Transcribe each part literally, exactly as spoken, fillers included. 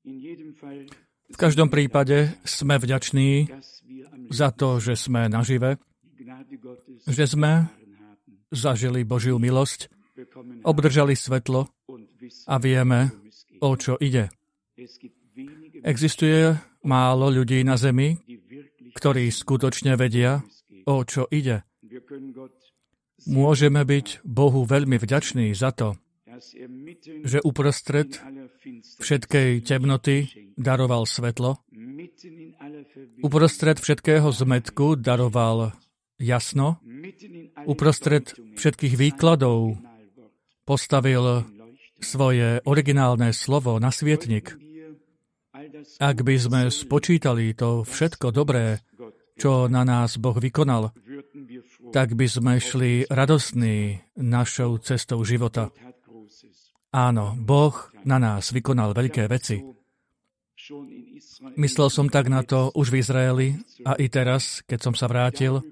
V každom prípade sme vďační za to, že sme nažive, že sme zažili Božiu milosť, obdržali svetlo a vieme, o čo ide. Existuje málo ľudí na zemi, ktorí skutočne vedia, o čo ide. Môžeme byť Bohu veľmi vďační za to, že uprostred všetkej temnoty daroval svetlo, uprostred všetkého zmätku daroval jasno, uprostred všetkých výkladov postavil svoje originálne slovo na svietnik. Ak by sme spočítali to všetko dobré, čo na nás Boh vykonal, tak by sme šli radostní našou cestou života. Áno, Boh na nás vykonal veľké veci. Myslel som tak na to už v Izraeli a i teraz, keď som sa vrátil,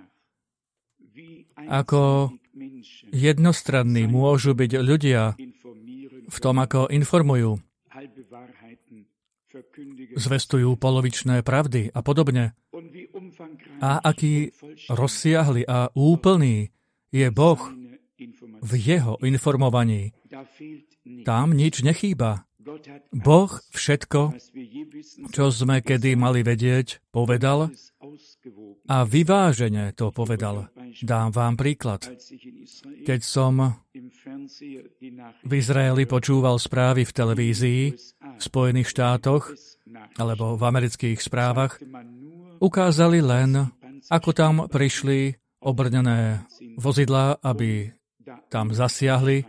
ako jednostranní môžu byť ľudia v tom, ako informujú, zvestujú polovičné pravdy a podobne. A aký rozsiahly a úplný je Boh v jeho informovaní. Tam nič nechýba. Boh všetko, čo sme kedy mali vedieť, povedal a vyvážene to povedal. Dám vám príklad. Keď som v Izraeli počúval správy v televízii v Spojených štátoch alebo v amerických správach, ukázali len, ako tam prišli obrnené vozidlá, aby tam zasiahli.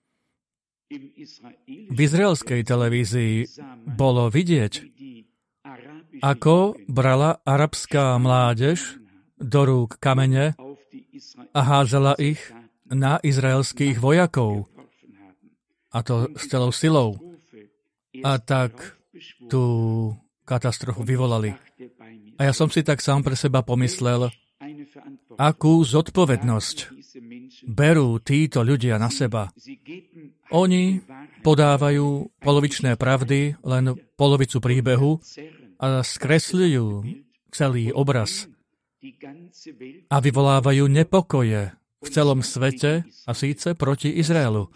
V izraelskej televízii bolo vidieť, ako brala arabská mládež do rúk kamene a hádzala ich na izraelských vojakov. A to s celou silou. A tak tú katastrofu vyvolali. A ja som si tak sám pre seba pomyslel, akú zodpovednosť berú títo ľudia na seba. Oni podávajú polovičné pravdy, len polovicu príbehu a skresľujú celý obraz a vyvolávajú nepokoje v celom svete a síce proti Izraelu.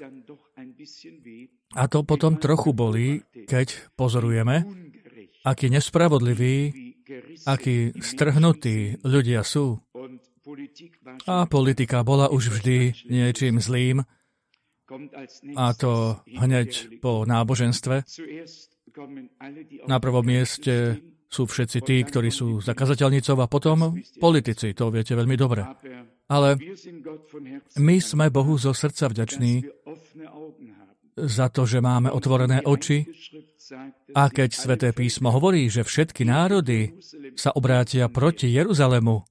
A to potom trochu bolí, keď pozorujeme, akí nespravodliví, akí strhnutí ľudia sú. A politika bola už vždy niečím zlým, a to hneď po náboženstve. Na prvom mieste sú všetci tí, ktorí sú za kazateľnicou, a potom politici, to viete veľmi dobre. Ale my sme Bohu zo srdca vďační za to, že máme otvorené oči, a keď Sväté písmo hovorí, že všetky národy sa obrátia proti Jeruzalému,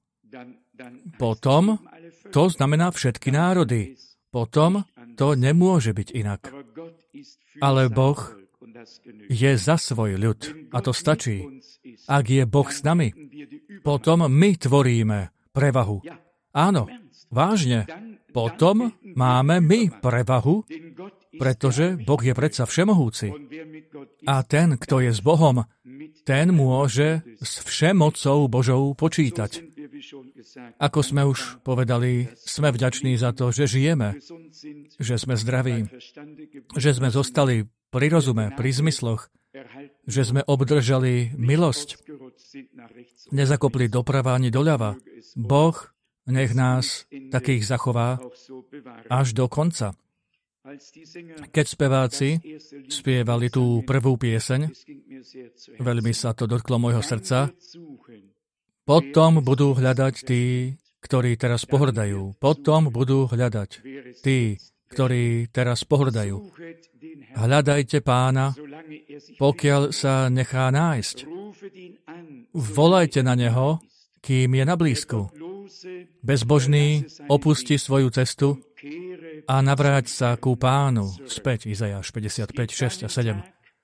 potom to znamená všetky národy. Potom to nemôže byť inak. Ale Boh je za svoj ľud a to stačí. Ak je Boh s nami, potom my tvoríme prevahu. Áno, vážne. Potom máme my prevahu, pretože Boh je predsa všemohúci. A ten, kto je s Bohom, ten môže s všemocou Božou počítať. Ako sme už povedali, sme vďační za to, že žijeme, že sme zdraví, že sme zostali pri rozume, pri zmysloch, že sme obdržali milosť, nezakopli doprava ani doľava. Boh nech nás takých zachová až do konca. Keď speváci spievali tú prvú pieseň, veľmi sa to dotklo môjho srdca, potom budú hľadať tí, ktorí teraz pohrdajú. Potom budú hľadať tí, ktorí teraz pohrdajú. Hľadajte Pána, pokiaľ sa nechá nájsť. Volajte na Neho, kým je na blízku. Bezbožný opustí svoju cestu a navráť sa ku Pánu. Späť, Izajáš päťdesiatpäť, šesť a sedem.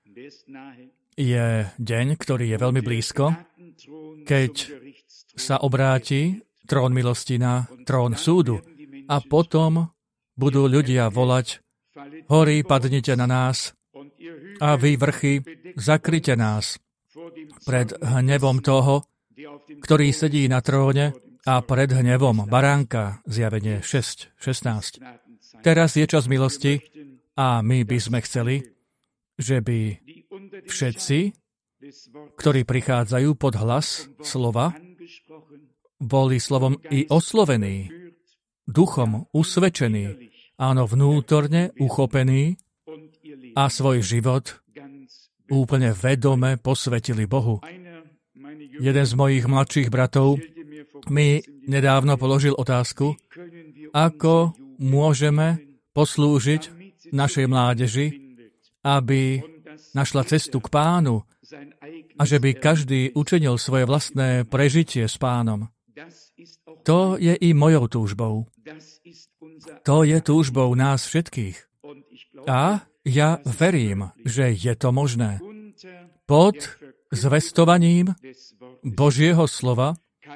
Je deň, ktorý je veľmi blízko, keď sa obráti trón milosti na trón súdu a potom budú ľudia volať: Hory, padnite na nás a vy vrchy, zakryte nás pred hnevom toho, ktorý sedí na tróne a pred hnevom baránka. Zjavenie šesť šestnásť. Teraz je čas milosti a my by sme chceli, že by všetci, ktorí prichádzajú pod hlas slova, boli slovom i oslovení, duchom usvedčení, áno, vnútorne uchopení a svoj život úplne vedome posvetili Bohu. Jeden z mojich mladších bratov mi nedávno položil otázku, ako môžeme poslúžiť našej mládeži, aby našla cestu k Pánu a že by každý učinil svoje vlastné prežitie s Pánom. To je i mojou túžbou. To je túžbou nás všetkých. A ja verím, že je to možné. Pod zvestovaním Božieho slova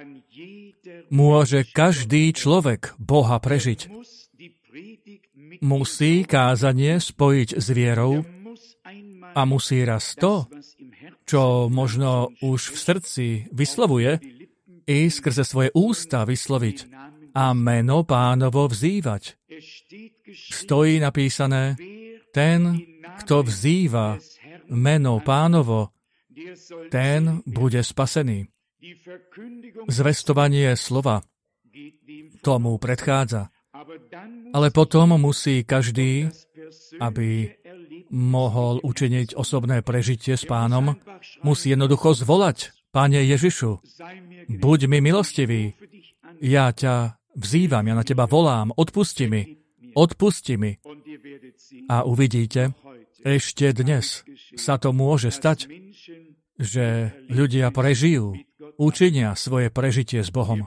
môže každý človek Boha prežiť. Musí kázanie spojiť s vierou a musí raz to, čo možno už v srdci vyslovuje, i skrze svoje ústa vysloviť a meno Pánovo vzývať. Stojí napísané, ten, kto vzýva meno Pánovo, ten bude spasený. Zvestovanie slova tomu predchádza. Ale potom musí každý, aby mohol učiniť osobné prežitie s Pánom, musí jednoducho zvolať: Pane Ježišu, buď mi milostivý, ja ťa vzývam, ja na teba volám, odpusti mi, odpusti mi. A uvidíte, ešte dnes sa to môže stať, že ľudia prežijú, učinia svoje prežitie s Bohom.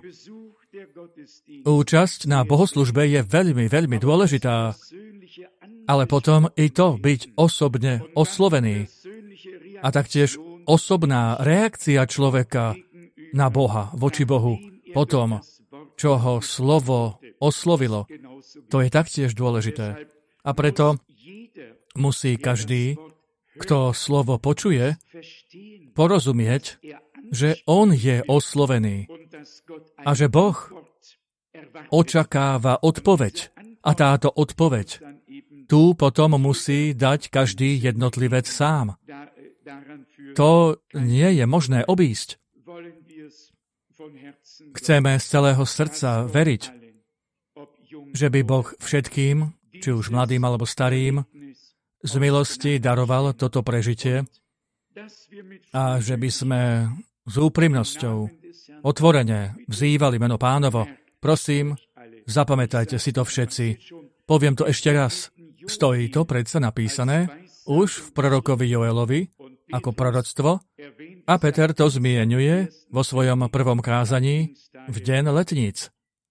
Účasť na bohoslužbe je veľmi, veľmi dôležitá, ale potom i to byť osobne oslovený a taktiež osobná reakcia človeka na Boha, voči Bohu, po tom, čo ho slovo oslovilo. To je taktiež dôležité. A preto musí každý, kto slovo počuje, porozumieť, že on je oslovený a že Boh očakáva odpoveď. A táto odpoveď tu potom musí dať každý jednotlivec sám. To nie je možné obísť. Chceme z celého srdca veriť, že by Boh všetkým, či už mladým alebo starým, z milosti daroval toto prežitie a že by sme s úprimnosťou otvorene vzývali meno Pánovo. Prosím, zapamätajte si to všetci. Poviem to ešte raz. Stojí to predsa napísané už v prorokovi Joelovi ako proroctvo a Peter to zmieňuje vo svojom prvom kázaní v deň letníc.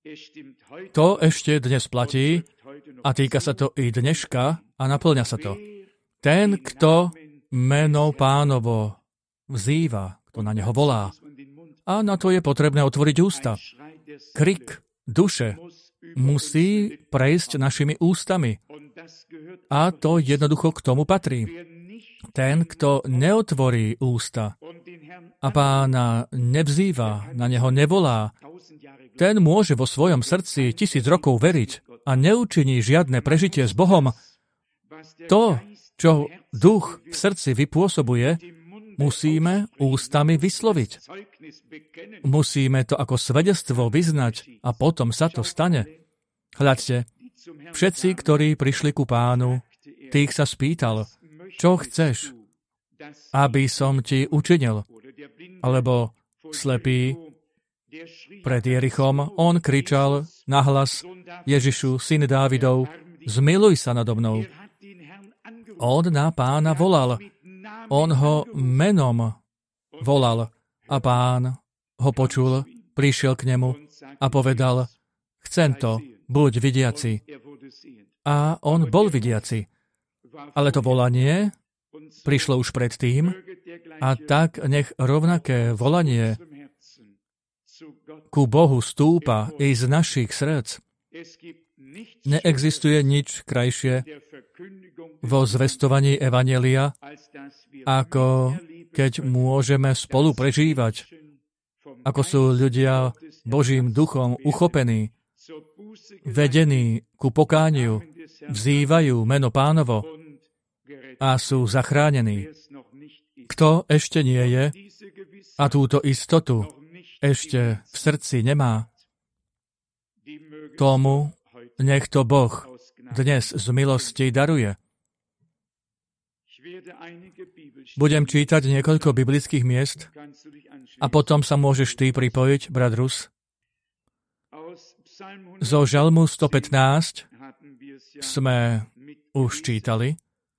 To ešte dnes platí a týka sa to i dneška a naplňa sa to. Ten, kto meno Pánovo vzýva, kto na neho volá. A na to je potrebné otvoriť ústa. Krik duše musí prejsť našimi ústami. A to jednoducho k tomu patrí. Ten, kto neotvorí ústa a Pána nevzýva, na neho nevolá, ten môže vo svojom srdci tisíc rokov veriť a neučiní žiadne prežitie s Bohom. To, čo duch v srdci vypôsobuje, musíme ústami vysloviť. Musíme to ako svedectvo vyznať a potom sa to stane. Hľadte, všetci, ktorí prišli ku Pánu, tých sa spýtal, čo chceš, aby som ti učinil? Alebo slepý pred Jerichom, on kričal nahlas: Ježišu, syn Dávidov, zmiluj sa nado mnou. On na Pána volal. On ho menom volal a Pán ho počul, prišiel k nemu a povedal: chcem to, buď vidiaci. A on bol vidiaci. Ale to volanie prišlo už predtým a tak nech rovnaké volanie ku Bohu stúpa i z našich srdc. Neexistuje nič krajšie, vo zvestovaní evanjelia, ako keď môžeme spolu prežívať, ako sú ľudia Božím duchom uchopení, vedení ku pokániu, vzývajú meno Pánovo a sú zachránení. Kto ešte nie je a túto istotu ešte v srdci nemá, tomu nech to Boh dnes z milosti daruje. Budem čítať niekoľko biblických miest a potom sa môžeš ty pripojiť, brat Rus. Zo Žalmu stopätnásť sme už čítali.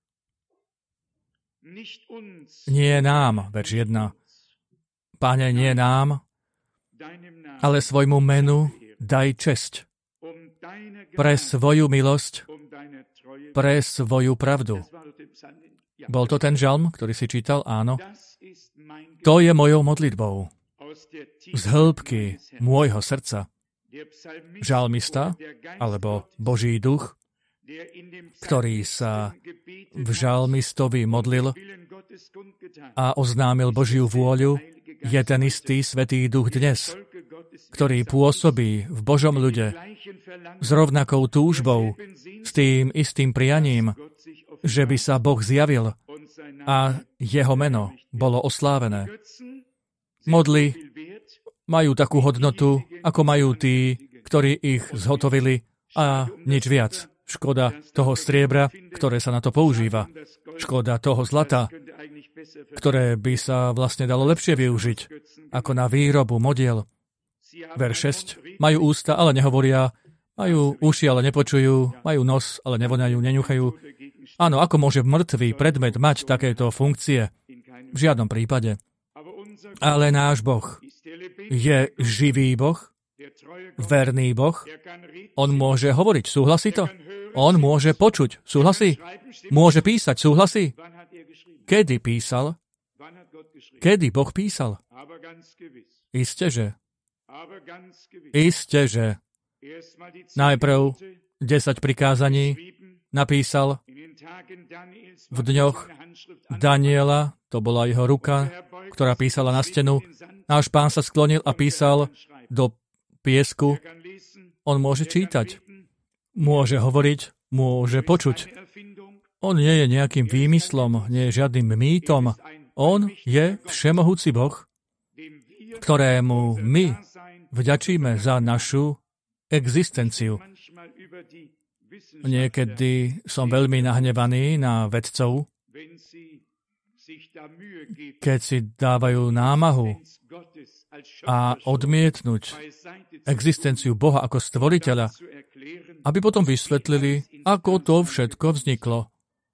Nie nám, verš jedna. Pane, nie nám, ale svojmu menu daj česť. Pre svoju milosť, pre svoju pravdu. Bol to ten žalm, ktorý si čítal? Áno. To je mojou modlitbou. Z hĺbky môjho srdca. Žalmista, alebo Boží duch, ktorý sa v žalmistovi modlil a oznámil Božiu vôľu, je ten istý Svätý Duch dnes, ktorý pôsobí v Božom ľude s rovnakou túžbou, s tým istým prianím, že by sa Boh zjavil a jeho meno bolo oslávené. Modly majú takú hodnotu, ako majú tí, ktorí ich zhotovili a nič viac. Škoda toho striebra, ktoré sa na to používa. Škoda toho zlata, ktoré by sa vlastne dalo lepšie využiť, ako na výrobu modiel. Verš šesť. Majú ústa, ale nehovoria, majú uši, ale nepočujú, majú nos, ale nevonajú, neňuchajú. Áno, ako môže mŕtvý predmet mať takéto funkcie? V žiadnom prípade. Ale náš Boh je živý Boh, verný Boh. On môže hovoriť, súhlasí to? On môže počuť, súhlasí? Môže písať, súhlasí? Kedy písal? Kedy Boh písal? Isteže. Isteže. Najprv desať prikázaní napísal v dňoch Daniela, to bola jeho ruka, ktorá písala na stenu. Náš Pán sa sklonil a písal do piesku. On môže čítať, môže hovoriť, môže počuť. On nie je nejakým výmyslom, nie je žiadnym mýtom. On je všemohúci Boh, ktorému my vďačíme za našu existenciu. Niekedy som veľmi nahnevaný na vedcov, keď si dávajú námahu a odmietnúť existenciu Boha ako stvoriteľa, aby potom vysvetlili, ako to všetko vzniklo.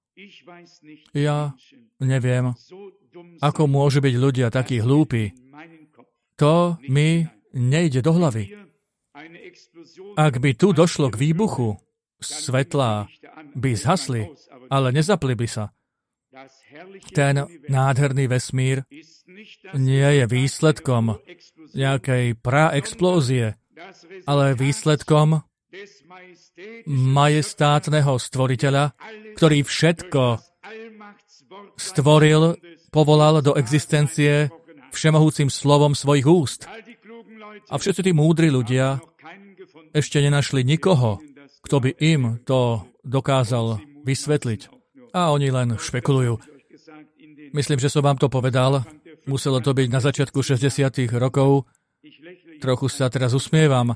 Ja neviem, ako môžu byť ľudia takí hlúpi. To mi nejde do hlavy. Ak by tu došlo k výbuchu, svetlá by zhasli, ale nezapli by sa. Ten nádherný vesmír nie je výsledkom nejakej praexplózie, ale výsledkom majestátneho stvoriteľa, ktorý všetko stvoril, povolal do existencie všemohúcim slovom svojich úst. A všetci tí múdri ľudia ešte nenašli nikoho, kto by im to dokázal vysvetliť. A oni len špekulujú. Myslím, že som vám to povedal. Muselo to byť na začiatku šesťdesiatych rokov. Trochu sa teraz usmievam,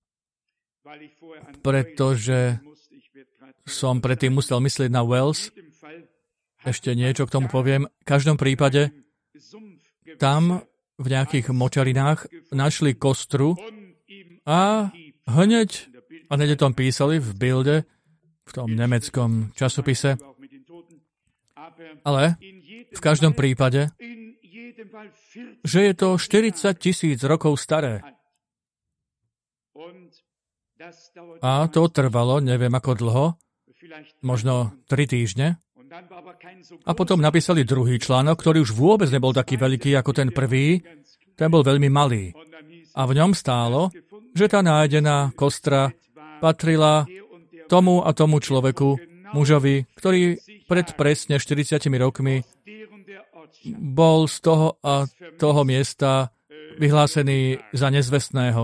pretože som predtým musel myslieť na Wells. Ešte niečo k tomu poviem. V každom prípade tam v nejakých močarinách našli kostru a hneď, a hneď tom písali v bilde, v tom nemeckom časopise, ale v každom prípade, že je to štyridsať tisíc rokov staré. A to trvalo, neviem ako dlho, možno tri týždne. A potom napísali druhý článok, ktorý už vôbec nebol taký veľký ako ten prvý, ten bol veľmi malý. A v ňom stálo, že tá nájdená kostra patrila tomu a tomu človeku mužovi, ktorý pred presne štyridsiatimi rokmi bol z toho a toho miesta vyhlásený za nezvestného.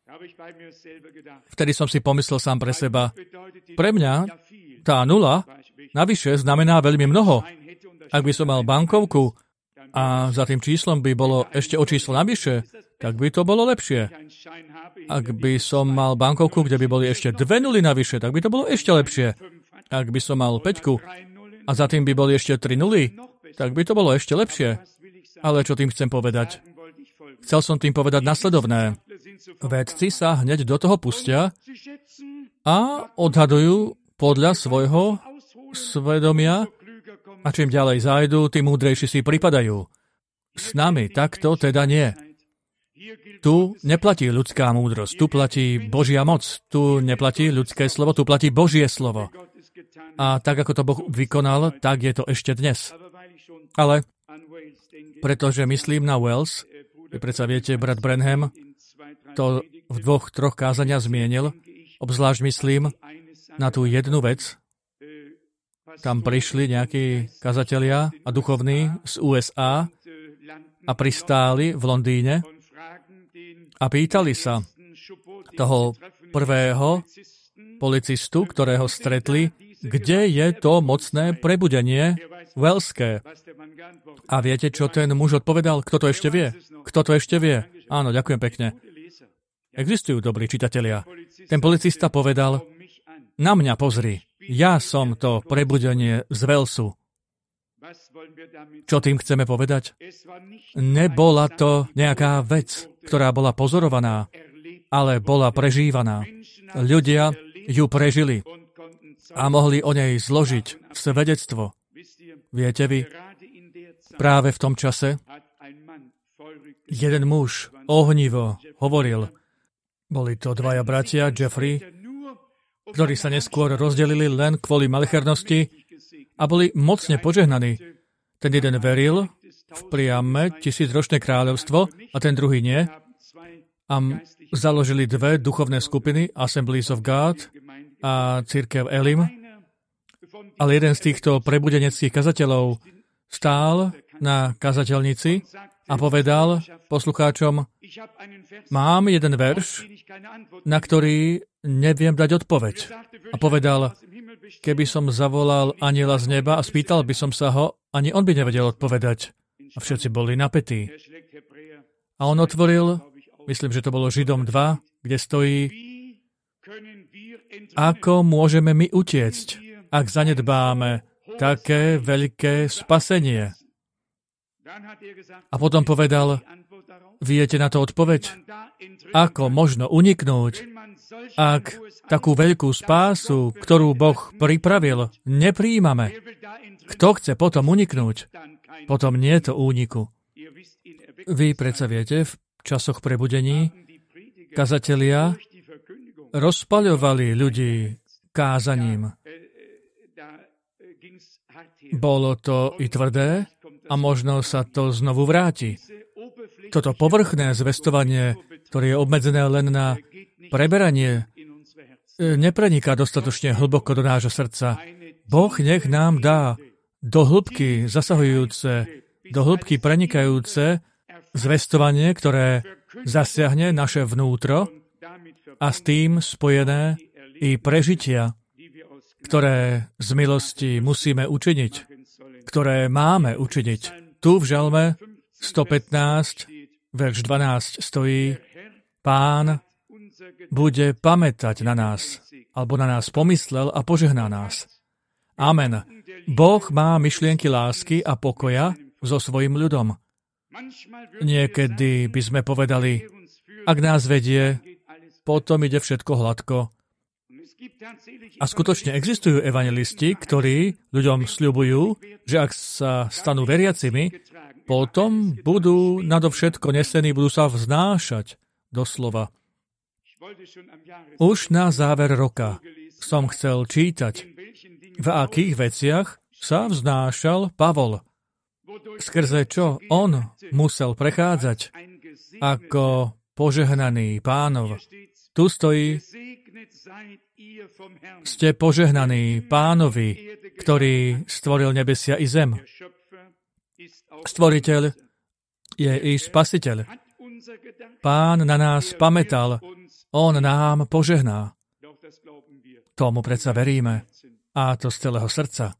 Vtedy som si pomyslel sám pre seba, pre mňa tá nula navyše znamená veľmi mnoho. Ak by som mal bankovku a za tým číslom by bolo ešte o číslo navyše, tak by to bolo lepšie. Ak by som mal bankovku, kde by boli ešte dve nuly navyše, tak by to bolo ešte lepšie. Ak by som mal päťku a za tým by boli ešte tri nuly, tak by to bolo ešte lepšie. Ale čo tým chcem povedať? Chcel som tým povedať nasledovné. Vedci sa hneď do toho pustia a odhadujú podľa svojho svedomia a čím ďalej zájdu, tým múdrejší si pripadajú. S nami takto teda nie. Tu neplatí ľudská múdrosť, tu platí Božia moc, tu neplatí ľudské slovo, tu platí Božie slovo. A tak, ako to Boh vykonal, tak je to ešte dnes. Ale pretože myslím na Wells, vy predsa viete, brat Branham to v dvoch, troch kázaniach zmienil, obzvlášť myslím na tú jednu vec. Tam prišli nejakí kazatelia a duchovní z ú es á a pristáli v Londýne a pýtali sa toho prvého policistu, ktorého stretli, kde je to mocné prebudenie Wellské. A viete, čo ten muž odpovedal? Kto to ešte vie? Kto to ešte vie? Áno, ďakujem pekne. Existujú dobrí čitatelia. Ten policista povedal, na mňa pozri, ja som to prebudenie z Wellsu. Čo tým chceme povedať? Nebola to nejaká vec, ktorá bola pozorovaná, ale bola prežívaná. Ľudia ju prežili a mohli o nej zložiť svedectvo. Viete vy, práve v tom čase jeden muž ohnivo hovoril, boli to dvaja bratia, Jeffrey, ktorí sa neskôr rozdelili len kvôli malichernosti a boli mocne požehnaní. Ten jeden veril v priame tisícročné kráľovstvo a ten druhý nie. A založili dve duchovné skupiny, Assemblies of God a Cirkev Elim. Ale jeden z týchto prebudeneckých kazateľov stál na kazateľnici a povedal poslucháčom, mám jeden verš, na ktorý neviem dať odpoveď. A povedal, keby som zavolal anjela z neba a spýtal by som sa ho, ani on by nevedel odpovedať. A všetci boli napätí. A on otvoril, myslím, že to bolo Židom dva, kde stojí, ako môžeme my utiecť, ak zanedbáme také veľké spasenie. A potom povedal, viete na to odpoveď? Ako možno uniknúť, ak takú veľkú spásu, ktorú Boh pripravil, nepríjmame? Kto chce potom uniknúť? Potom nie je to úniku. Vy predsa viete, v časoch prebudení kazatelia rozpaľovali ľudí kázaním. Bolo to i tvrdé a možno sa to znovu vráti. Toto povrchné zvestovanie, ktoré je obmedzené len na preberanie, nepreniká dostatočne hlboko do nášho srdca. Boh nech nám dá do hĺbky zasahujúce, do hĺbky prenikajúce zvestovanie, ktoré zasiahne naše vnútro a s tým spojené i prežitia, ktoré z milosti musíme učiniť, ktoré máme učiniť. Tu v žalme stopätnásť, verš dvanásť stojí, Pán bude pamätať na nás, alebo na nás pomyslel a požehná nás. Amen. Boh má myšlienky lásky a pokoja so svojím ľudom. Niekedy by sme povedali, ak nás vedie, potom ide všetko hladko. A skutočne existujú evangelisti, ktorí ľuďom sľubujú, že ak sa stanú veriacimi, potom budú nadovšetko nesení, budú sa vznášať doslova. Už na záver roka som chcel čítať, v akých veciach sa vznášal Pavol. Skrze čo on musel prechádzať ako požehnaný Pánov. Tu stojí, Ste požehnaní Pánovi, ktorý stvoril nebesia i zem. Stvoriteľ je i Spasiteľ. Pán na nás pamätal, on nám požehná. Tomu predsa veríme, a to z celého srdca.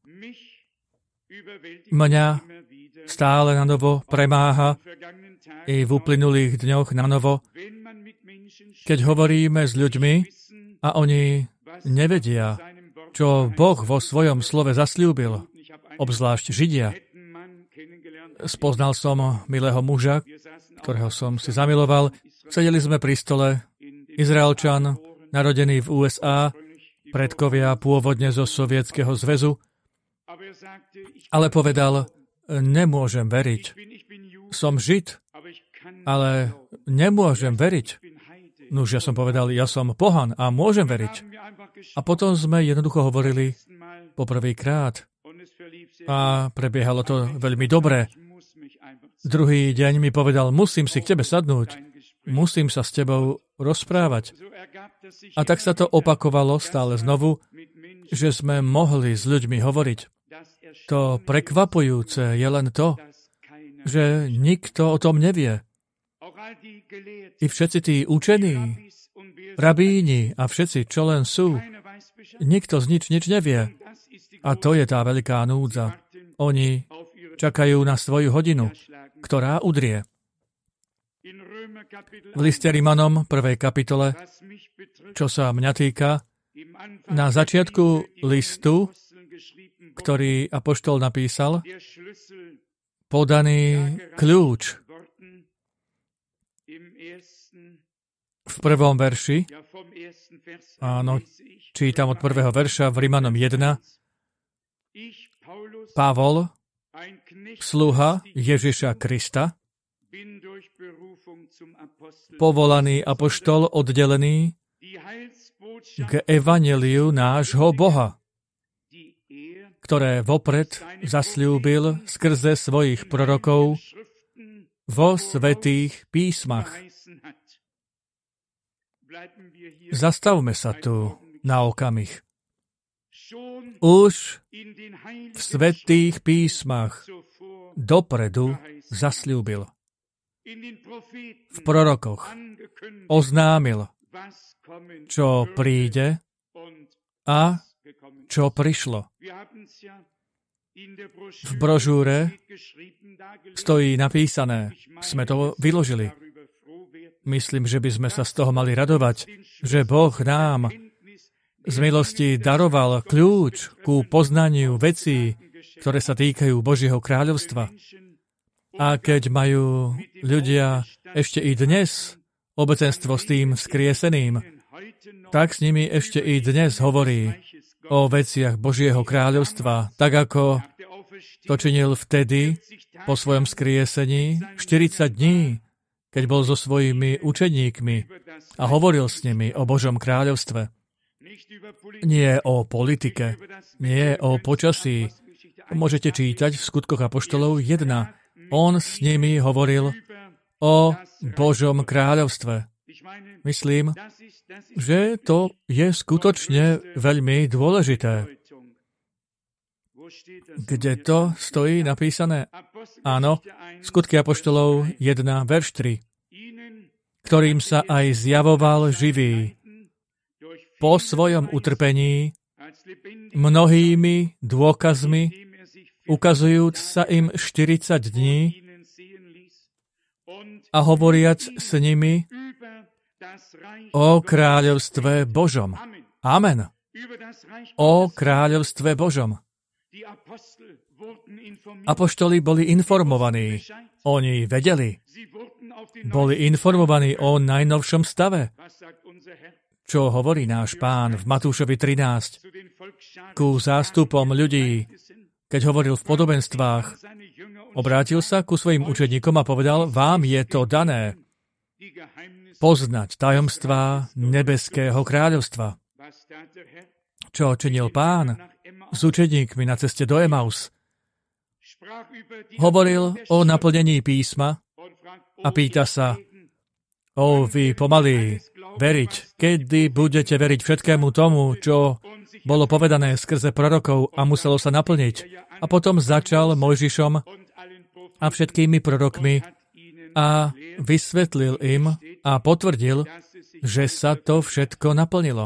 Mňa stále na novo premáha i v uplynulých dňoch na novo, keď hovoríme s ľuďmi a oni nevedia, čo Boh vo svojom slove zasľúbil, obzvlášť Židia. Spoznal som milého muža, ktorého som si zamiloval. Sedeli sme pri stole, Izraelčan, narodený v ú es á, predkovia pôvodne zo Sovietskeho zväzu, ale povedal, nemôžem veriť. Som Žid, ale nemôžem veriť. Nuž, ja som povedal, ja som pohan a môžem veriť. A potom sme jednoducho hovorili poprvýkrát a prebiehalo to veľmi dobre. Druhý deň mi povedal, musím si k tebe sadnúť, musím sa s tebou rozprávať. A tak sa to opakovalo stále znovu, že sme mohli s ľuďmi hovoriť. To prekvapujúce je len to, že nikto o tom nevie. I všetci tí učení, rabíni a všetci, čo len sú, nikto z nič nič nevie. A to je tá veľká núdza. Oni čakajú na svoju hodinu, ktorá udrie. V liste Rimanom, prvej kapitole, čo sa mňa týka, na začiatku listu, ktorý apoštol napísal, podaný kľúč v prvom verši, áno, čítam od prvého verša v Rimanom jeden, Pavol, sluha Ježiša Krista, povolaný apoštol oddelený k evanjeliu nášho Boha, ktoré vopred zasľúbil skrze svojich prorokov vo svätých písmach. Zastavme sa tu na okamih. Už v svätých písmach dopredu zasľúbil. V prorokoch oznámil, čo príde a čo prišlo. V brožúre stojí napísané, sme to vyložili. Myslím, že by sme sa z toho mali radovať, že Boh nám z milosti daroval kľúč ku poznaniu vecí, ktoré sa týkajú Božieho kráľovstva. A keď majú ľudia ešte i dnes obecenstvo s tým vzkrieseným, tak s nimi ešte i dnes hovorí o veciach Božieho kráľovstva, tak ako to činil vtedy po svojom vzkriesení štyridsať dní, keď bol so svojimi učeníkmi a hovoril s nimi o Božom kráľovstve. Nie o politike, nie o počasí. Môžete čítať v Skutkoch apoštolov jeden. On s nimi hovoril o Božom kráľovstve. Myslím, že to je skutočne veľmi dôležité. Kde to stojí napísané? Áno, Skutky apoštolov jeden, verš tri, ktorým sa aj zjavoval živý po svojom utrpení mnohými dôkazmi, ukazujúc sa im štyridsať dní a hovoriac s nimi o kráľovstve Božom. Amen. O kráľovstve Božom. Apoštoli boli informovaní. Oni vedeli. Boli informovaní o najnovšom stave. Čo hovorí náš Pán v Matúšovi trinásť ku zástupom ľudí, keď hovoril v podobenstvách, obrátil sa ku svojim učeníkom a povedal, vám je to dané poznať tajomstvá nebeského kráľovstva. Čo činil Pán s učeníkmi na ceste do Emaus? Hovoril o naplnení písma a pýta sa, o vy pomalí, veriť? Kedy budete veriť všetkému tomu, čo bolo povedané skrze prorokov a muselo sa naplniť? A potom začal Mojžišom a všetkými prorokmi a vysvetlil im a potvrdil, že sa to všetko naplnilo.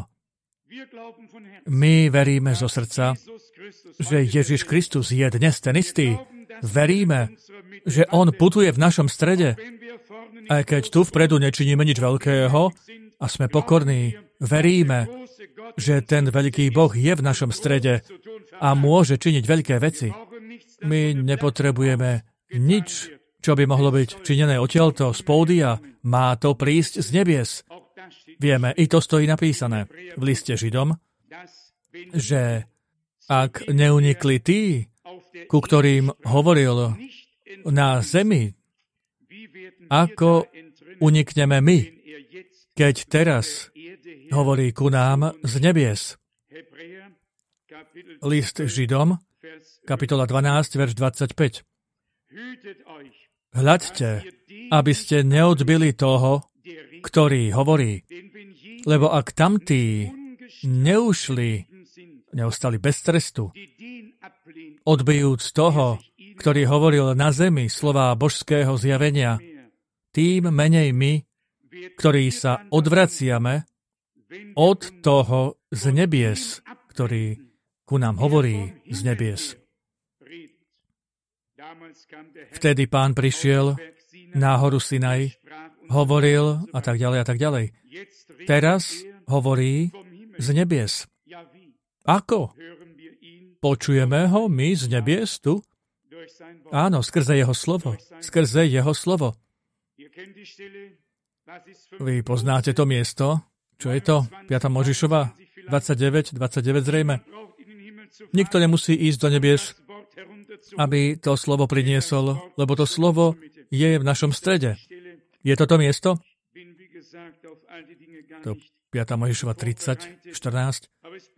My veríme zo srdca, že Ježiš Kristus je dnes ten istý. Veríme, že On putuje v našom strede. Aj keď tu vpredu nečiníme nič veľkého a sme pokorní, veríme, že ten veľký Boh je v našom strede a môže činiť veľké veci. My nepotrebujeme nič, čo by mohlo byť činené odtiaľto z pódia. Má to prísť z nebies. Vieme, i to stojí napísané v liste Židom, že ak neunikli tí, ku ktorým hovoril na zemi, ako unikneme my, keď teraz hovorí ku nám z nebies. List Židom, kapitola dvanásť, verš dvadsaťpäť. Hľaďte, aby ste neodbili toho, ktorý hovorí, lebo ak tamtí neušli, neostali bez trestu, odbijúc toho, ktorý hovoril na zemi slová božského zjavenia, tým menej my, ktorí sa odvraciame od toho z nebies, ktorý ku nám hovorí z nebies. Vtedy Pán prišiel na horu Sinaj, hovoril a tak ďalej a tak ďalej. Teraz hovorí z nebies. Ako? Počujeme ho my z nebies tu? Áno, skrze jeho slovo. Skrze jeho slovo. Vy poznáte to miesto? Čo je to? piata Mojžišova? dvadsaťdeväť, dvadsaťdeväť zrejme. Nikto nemusí ísť do nebies, aby to slovo priniesol, lebo to slovo je v našom strede. Je to to miesto? To piata Mojžišova tridsať, štrnásť.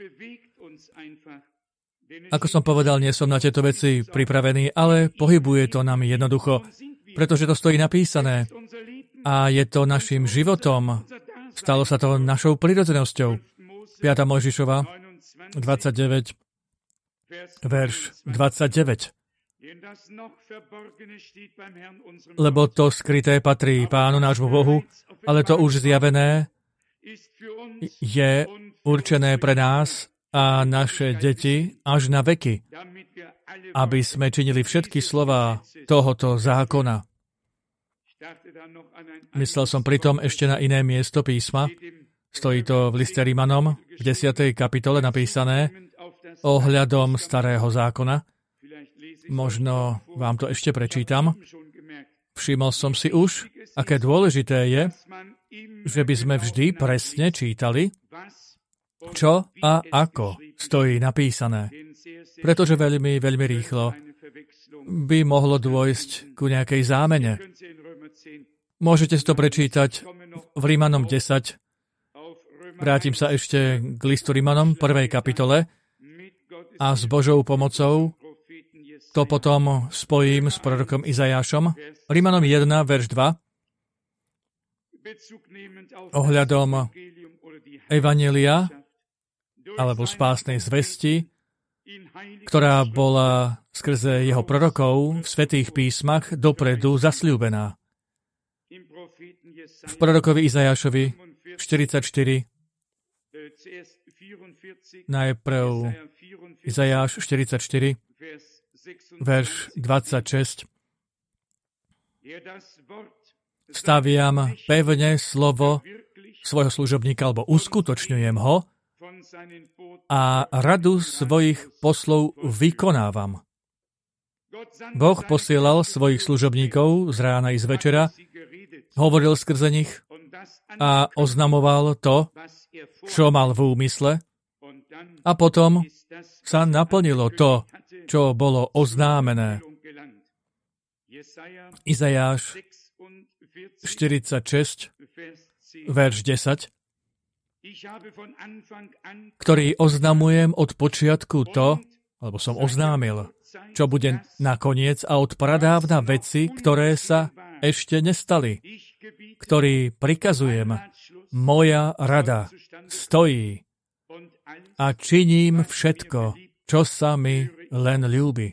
Ako som povedal, nie som na tieto veci pripravený, ale pohybuje to nami jednoducho, pretože to stojí napísané a je to našim životom. Stalo sa to našou prirodzenosťou. piata Mojžišova dvadsaťdeväť, verš dvadsaťdeväť. Lebo to skryté patrí Pánu nášmu Bohu, ale to už zjavené je určené pre nás a naše deti až na veky, aby sme činili všetky slová tohoto zákona. Myslel som pritom ešte na iné miesto písma. Stojí to v liste Rímanom, v desiatej kapitole napísané ohľadom starého zákona. Možno vám to ešte prečítam. Všimol som si už, aké dôležité je, že by sme vždy presne čítali, čo a ako stojí napísané. Pretože veľmi, veľmi rýchlo by mohlo dôjsť ku nejakej zámene. Môžete si to prečítať v Rímanom desať. Vrátim sa ešte k listu Rímanom, prvej kapitole, a s Božou pomocou to potom spojím s prorokom Izajášom. Rímanom jeden, verš dva. Ohľadom evanjelia alebo spásnej zvesti, ktorá bola skrze jeho prorokov v svätých písmach dopredu zasľúbená. V prorokovi Izajášovi štyridsaťštyri, najprv Izajáš štyridsaťštyri, verš dvadsaťšesť. Staviam pevne slovo svojho služobníka, alebo uskutočňujem ho a radu svojich poslov vykonávam. Boh posielal svojich služobníkov z rána i z večera, hovoril skrze nich a oznamoval to, čo mal v úmysle, a potom sa naplnilo to, čo bolo oznámené. Izajáš štyridsaťšesť, verš desať, ktorý oznamujem od počiatku to, alebo som oznámil, čo bude nakoniec, a od pradávna veci, ktoré sa ešte nestali, ktorý prikazujem moja rada stojí a činím všetko, čo sa mi len ľúbi.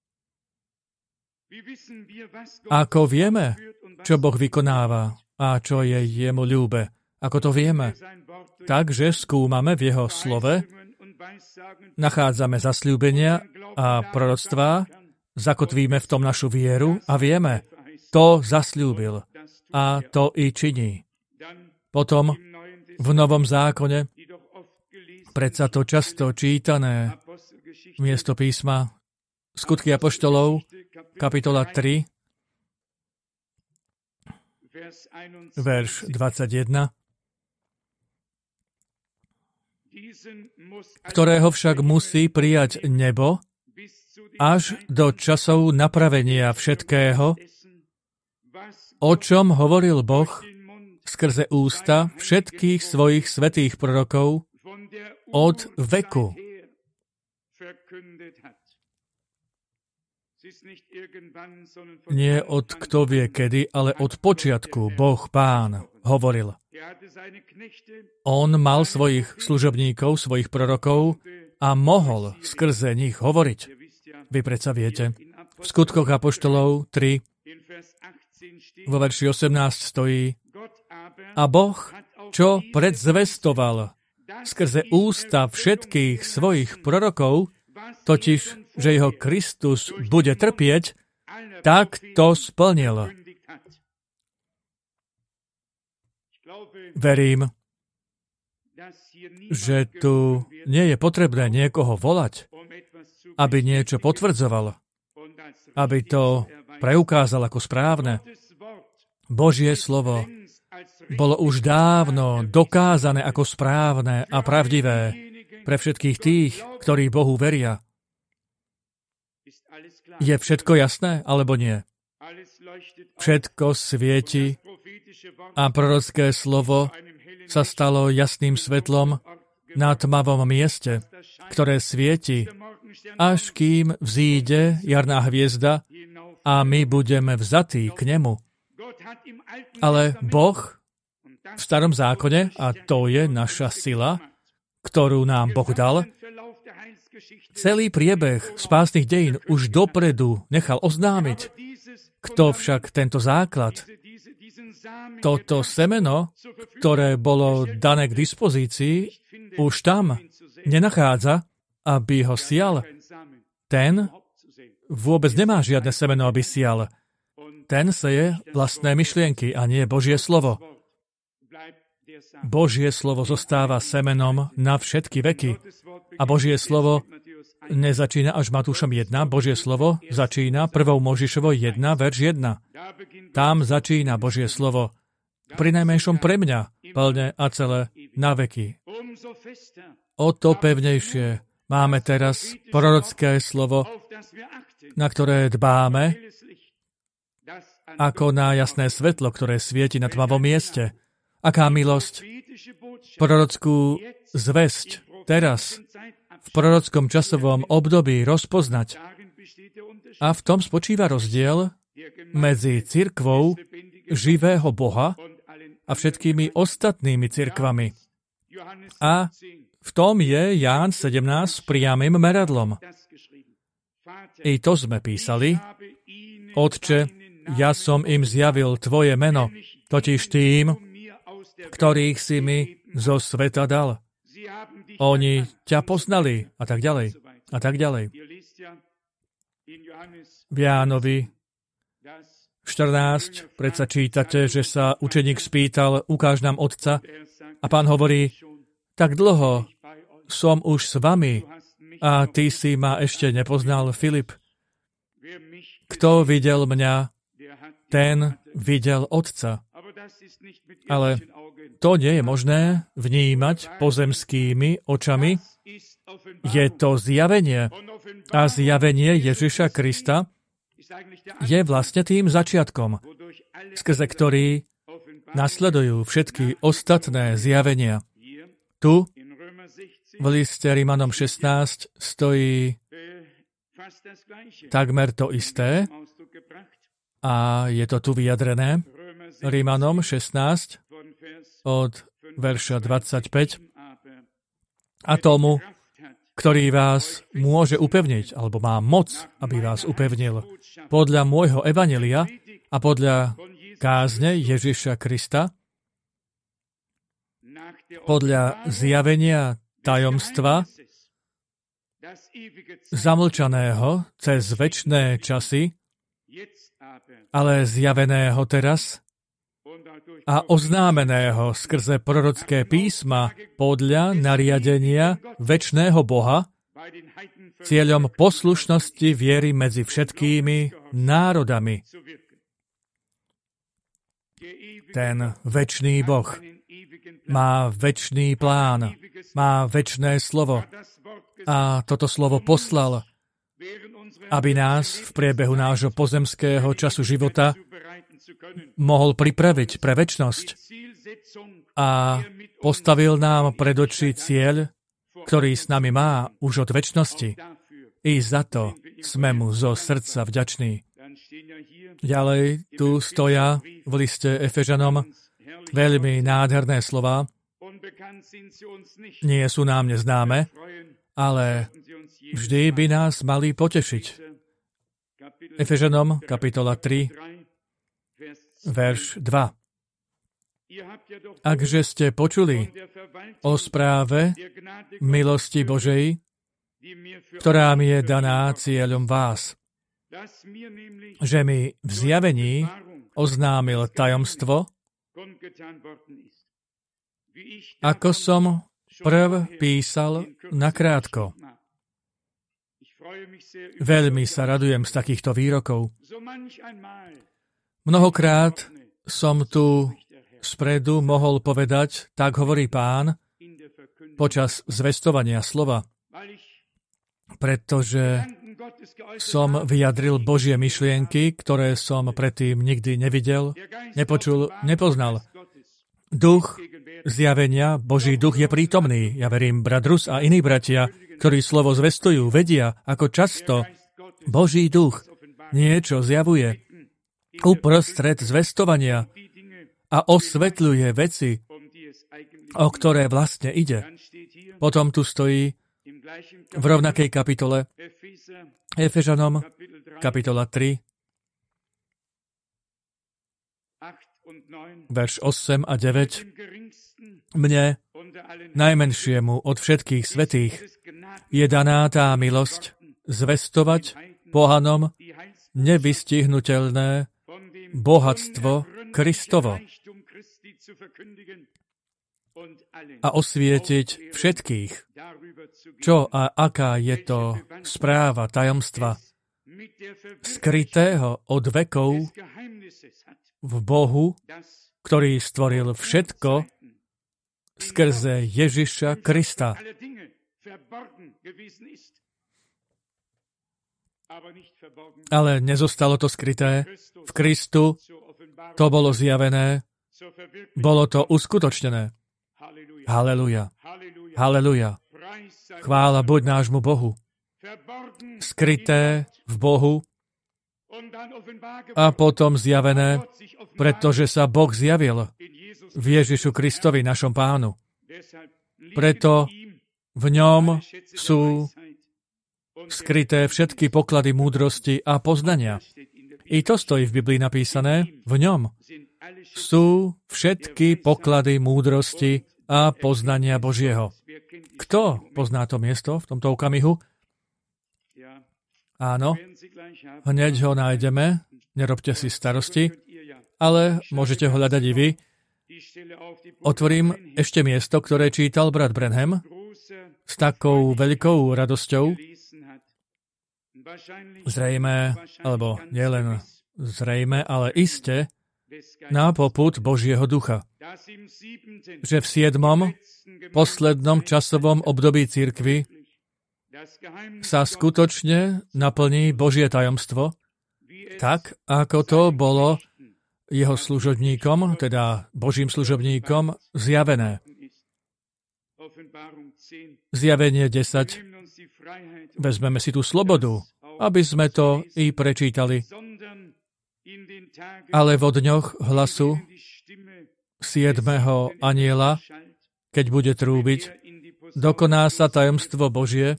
Ako vieme, čo Boh vykonáva a čo je jemu ľúbe? Ako to vieme? Takže skúmame v jeho slove, nachádzame zasľúbenia a proroctvá, zakotvíme v tom našu vieru a vieme, to zasľúbil a to i činí. Potom v Novom zákone, predsa to často čítané miesto písma, Skutky apoštolov, kapitola tri, verš dvadsaťjeden, ktorého však musí prijať nebo až do časov napravenia všetkého, o čom hovoril Boh skrze ústa všetkých svojich svätých prorokov od veku. Nie od kto vie kedy, ale od počiatku Boh Pán hovoril. On mal svojich služobníkov, svojich prorokov a mohol skrze nich hovoriť. Vy predsa viete, v Skutkoch apoštolov tri, vo verši osemnásť stojí: A Boh, čo predzvestoval skrze ústa všetkých svojich prorokov, totiž, že jeho Kristus bude trpieť, tak to splnil. Verím, že tu nie je potrebné niekoho volať, aby niečo potvrdzoval, aby to preukázal ako správne. Božie slovo bolo už dávno dokázané ako správne a pravdivé pre všetkých tých, ktorí Bohu veria. Je všetko jasné, alebo nie? Všetko svieti a prorocké slovo sa stalo jasným svetlom na tmavom mieste, ktoré svieti, až kým vzíde jarná hviezda a my budeme vzatí k nemu. Ale Boh v starom zákone, a to je naša sila, ktorú nám Boh dal, celý priebeh spásnych dejín už dopredu nechal oznámiť. Kto však tento základ, toto semeno, ktoré bolo dané k dispozícii, už tam nenachádza, aby ho sial, ten vôbec nemá žiadne semeno, aby sial. Ten seje vlastné myšlienky a nie Božie slovo. Božie slovo zostáva semenom na všetky veky. A Božie slovo nezačína až Matúšom jeden. Božie slovo začína prvou Mojžišovo jeden, verš jeden. Tam začína Božie slovo. Prinajmenšom pre mňa, plne a celé na veky. O to pevnejšie máme teraz prorocké slovo, na ktoré dbáme, ako na jasné svetlo, ktoré svieti na tmavom mieste. Aká milosť, prorockú zvesť teraz, v prorockom časovom období rozpoznať. A v tom spočíva rozdiel medzi cirkvou živého Boha a všetkými ostatnými cirkvami. A v tom je Ján sedemnásť priamym meradlom. I to sme písali: Otče, ja som im zjavil Tvoje meno, totiž tým, ktorých si mi zo sveta dal. Oni ťa poznali a tak ďalej. A tak ďalej. V Jánovi štrnásť predsa čítate, že sa učeník spýtal: Ukáž nám Otca. A Pán hovorí: Tak dlho som už s vami a ty si ma ešte nepoznal, Filip. Kto videl mňa, ten videl Otca. Ale to nie je možné vnímať pozemskými očami. Je to zjavenie. A zjavenie Ježiša Krista je vlastne tým začiatkom, skrze ktorý nasledujú všetky ostatné zjavenia. Tu v liste Rimanom šestnásť stojí takmer to isté a je to tu vyjadrené. Rimanom šestnásť od verša dvadsaťpäť. A tomu, ktorý vás môže upevniť, alebo má moc, aby vás upevnil, podľa môjho evanjelia a podľa kázne Ježiša Krista, podľa zjavenia tajomstva, zamlčaného cez večné časy, ale zjaveného teraz a oznámeného skrze prorocké písma podľa nariadenia večného Boha, cieľom poslušnosti viery medzi všetkými národami. Ten večný Boh má večný plán, má večné slovo a toto slovo poslal, aby nás v priebehu nášho pozemského času života mohol pripraviť pre večnosť a postavil nám pred oči cieľ, ktorý s nami má už od večnosti. I za to sme mu zo srdca vďační. Ďalej tu stoja v liste Efežanom veľmi nádherné slová. Nie sú nám neznáme, ale vždy by nás mali potešiť. Efežanom, kapitola tri, verš dva. Akže ste počuli o správe milosti Božej, ktorá mi je daná cieľom vás, že mi v zjavení oznámil tajomstvo, ako som prv písal nakrátko. Veľmi sa radujem z takýchto výrokov. Mnohokrát som tu spredu mohol povedať, tak hovorí Pán, počas zvestovania slova, pretože som vyjadril Božie myšlienky, ktoré som predtým nikdy nevidel, nepočul, nepoznal. Duch zjavenia, Boží duch je prítomný. Ja verím, brat Rus a iní bratia, ktorí slovo zvestujú, vedia, ako často Boží duch niečo zjavuje uprostred zvestovania a osvetľuje veci, o ktoré vlastne ide. Potom tu stojí v rovnakej kapitole Efežanom, kapitola tri, verš osem a deväť. Mne, najmenšiemu od všetkých svätých, je daná tá milosť zvestovať pohanom nevystihnutelné bohatstvo Kristovo a osvietiť všetkých, čo a aká je to správa tajomstva skrytého od vekov v Bohu, ktorý stvoril všetko skrze Ježiša Krista. Ale nezostalo to skryté. V Kristu to bolo zjavené, bolo to uskutočnené. Haleluja. Haleluja. Chvála buď nášmu Bohu. Skryté v Bohu a potom zjavené, pretože sa Boh zjavil v Ježišu Kristovi, našom Pánu. Preto v ňom sú skryté všetky poklady múdrosti a poznania. I to stojí v Biblii napísané. V ňom sú všetky poklady múdrosti a poznania Božieho. Kto pozná to miesto v tomto okamihu? Áno, hneď ho nájdeme, nerobte si starosti, ale môžete ho hľadať i vy. Otvorím ešte miesto, ktoré čítal brat Branham s takou veľkou radosťou. Zrejme, alebo nielen zrejme, ale iste na popud Božieho ducha, že v siedmom, poslednom časovom období cirkvi sa skutočne naplní Božie tajomstvo, tak, ako to bolo jeho služobníkom, teda Božím služobníkom, zjavené. Zjavenie desať. Vezmeme si tú slobodu, aby sme to i prečítali. Ale vo dňoch hlasu siedmeho anjela keď bude trúbiť, dokoná sa tajomstvo Božie,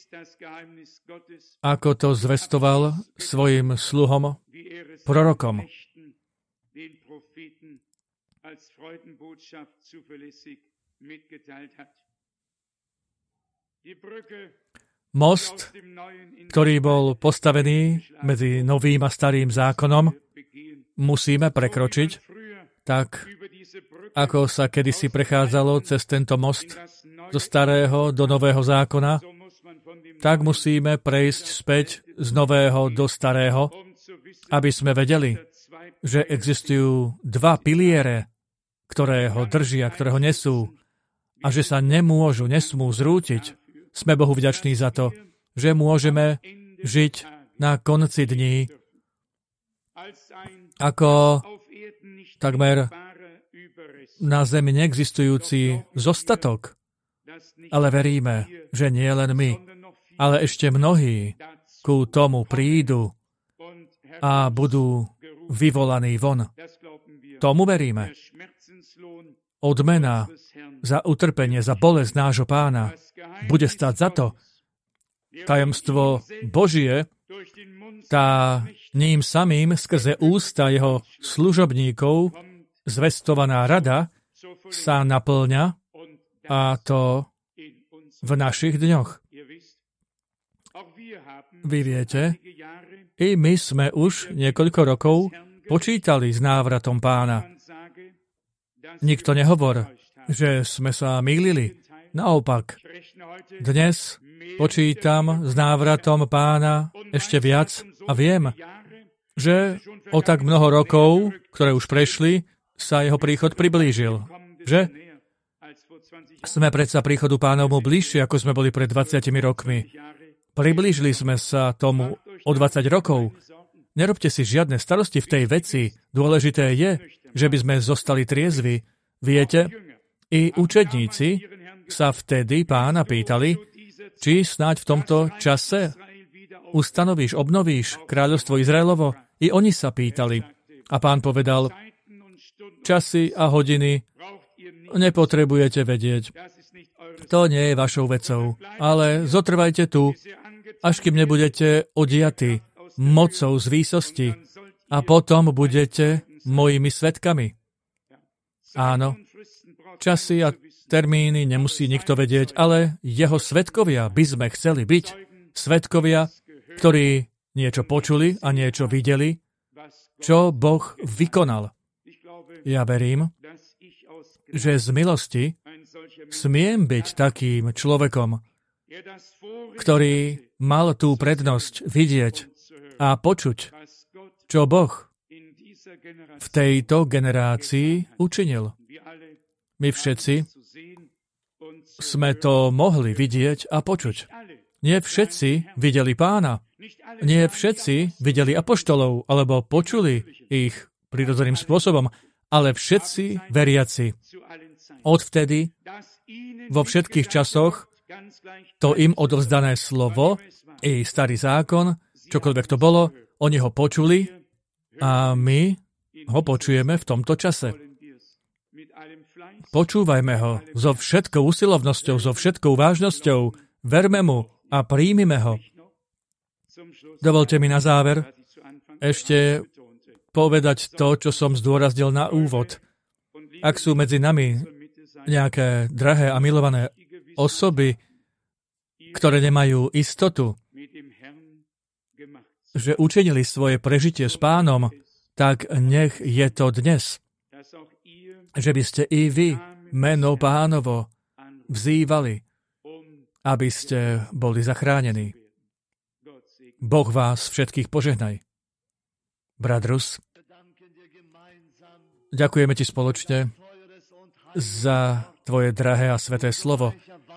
ako to zvestoval svojim sluhom, prorokom. Most, ktorý bol postavený medzi novým a starým zákonom, musíme prekročiť, tak ako sa kedysi prechádzalo cez tento most zo starého do nového zákona, tak musíme prejsť späť z nového do starého, aby sme vedeli, že existujú dva piliere, ktoré ho držia, ktoré ho nesú a že sa nemôžu, nesmú zrútiť. Sme Bohu vďační za to, že môžeme žiť na konci dní ako takmer na zemi neexistujúci zostatok. Ale veríme, že nie len my, ale ešte mnohí ku tomu prídu a budú vyvolaní von. Tomu veríme. Odmena za utrpenie, za bolesť nášho Pána bude stáť za to. Tajomstvo Božie, tá ním samým skrze ústa jeho služobníkov zvestovaná rada sa naplňa, a to v našich dňoch. Vy viete, i my sme už niekoľko rokov počítali s návratom Pána. Nikto nehovor, že sme sa mýlili. Naopak, dnes počítam s návratom Pána ešte viac a viem, že o tak mnoho rokov, ktoré už prešli, sa jeho príchod priblížil. Že? Sme predsa príchodu Pánovmu bližšie, ako sme boli pred dvadsiatimi rokmi. Priblížili sme sa tomu o dvadsať rokov. Nerobte si žiadne starosti v tej veci. Dôležité je, že by sme zostali triezvi. Viete, i učedníci sa vtedy Pána pýtali, či snáď v tomto čase ustanovíš, obnovíš kráľovstvo Izraelovo. I oni sa pýtali. A Pán povedal, časy a hodiny nepotrebujete vedieť. To nie je vašou vecou, ale zotrvajte tu, až kým nebudete odiatí mocou z výsosti a potom budete mojimi svedkami. Áno, časy a termíny nemusí nikto vedieť, ale jeho svedkovia by sme chceli byť. Svedkovia, ktorí niečo počuli a niečo videli, čo Boh vykonal. Ja verím, že z milosti smiem byť takým človekom, ktorý mal tú prednosť vidieť a počuť, čo Boh v tejto generácii učinil. My všetci sme to mohli vidieť a počuť. Nie všetci videli Pána. Nie všetci videli apoštolov, alebo počuli ich prirodzeným spôsobom, ale všetci veriaci. Odvtedy, vo všetkých časoch, to im odovzdané slovo, i starý zákon, čokoľvek to bolo, oni ho počuli a my ho počujeme v tomto čase. Počúvajme ho so všetkou usilovnosťou, so všetkou vážnosťou, verme mu a príjmime ho. Dovolte mi na záver ešte povedať to, čo som zdôraznil na úvod. Ak sú medzi nami nejaké drahé a milované osoby, ktoré nemajú istotu, že učinili svoje prežitie s Pánom, tak nech je to dnes, že by ste i vy meno Pánovo vzývali, aby ste boli zachránení. Boh vás všetkých požehnaj. Brat Rus, ďakujeme ti spoločne za tvoje drahé a sveté slovo.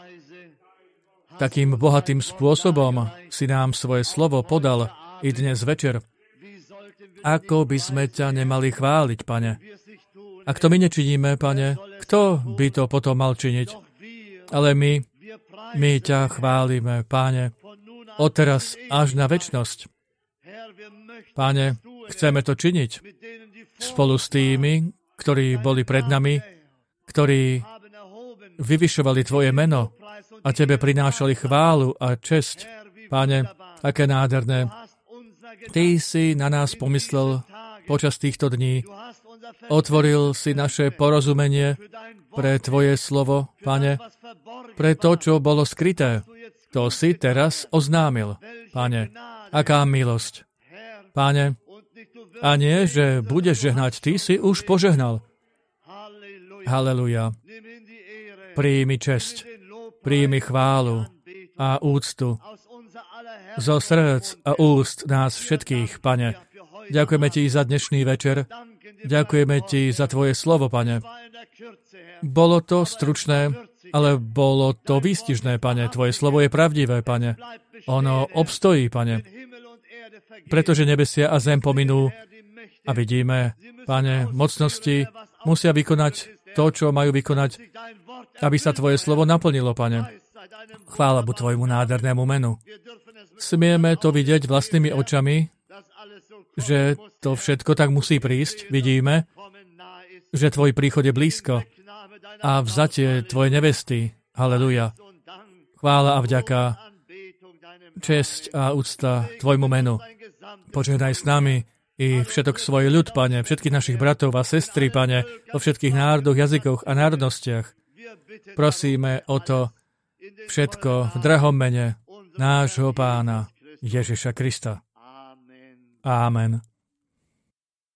Takým bohatým spôsobom si nám svoje slovo podal i dnes večer. Ako by sme ťa nemali chváliť, Pane? Ak to my nečiníme, Pane, kto by to potom mal činiť? Ale my, my ťa chválime, Pane, odteraz až na večnosť. Pane, chceme to činiť spolu s tými, ktorí boli pred nami, ktorí vyvyšovali Tvoje meno a Tebe prinášali chválu a česť. Páne, aké nádherné. Ty si na nás pomyslel počas týchto dní. Otvoril si naše porozumenie pre Tvoje slovo, Pane, pre to, čo bolo skryté. To si teraz oznámil. Pane, aká milosť. Páne, a nie, že budeš žehnať, Ty si už požehnal. Haleluja. Príjmi česť, príjmi chválu a úctu zo srdc a úst nás všetkých, Pane. Ďakujeme Ti za dnešný večer. Ďakujeme Ti za Tvoje slovo, Pane. Bolo to stručné, ale bolo to výstižné, Pane. Tvoje slovo je pravdivé, Pane. Ono obstojí, Pane. Pretože nebesia a zem pominú a vidíme, Pane, mocnosti musia vykonať to, čo majú vykonať, aby sa Tvoje slovo naplnilo, Pane. Chvála buď Tvojmu nádhernému menu. Smieme to vidieť vlastnými očami, že to všetko tak musí prísť. Vidíme, že Tvoj príchod je blízko a vzatie Tvojej nevesty. Haleluja. Chvála a vďaka, česť a úcta Tvojmu menu. Požehnaj s nami i všetok svoj ľud, Pane, všetkých našich bratov a sestry, Pane, vo všetkých národoch, jazykoch a národnostiach. Prosíme o to všetko v drahom mene nášho Pána Ježiša Krista. Amen.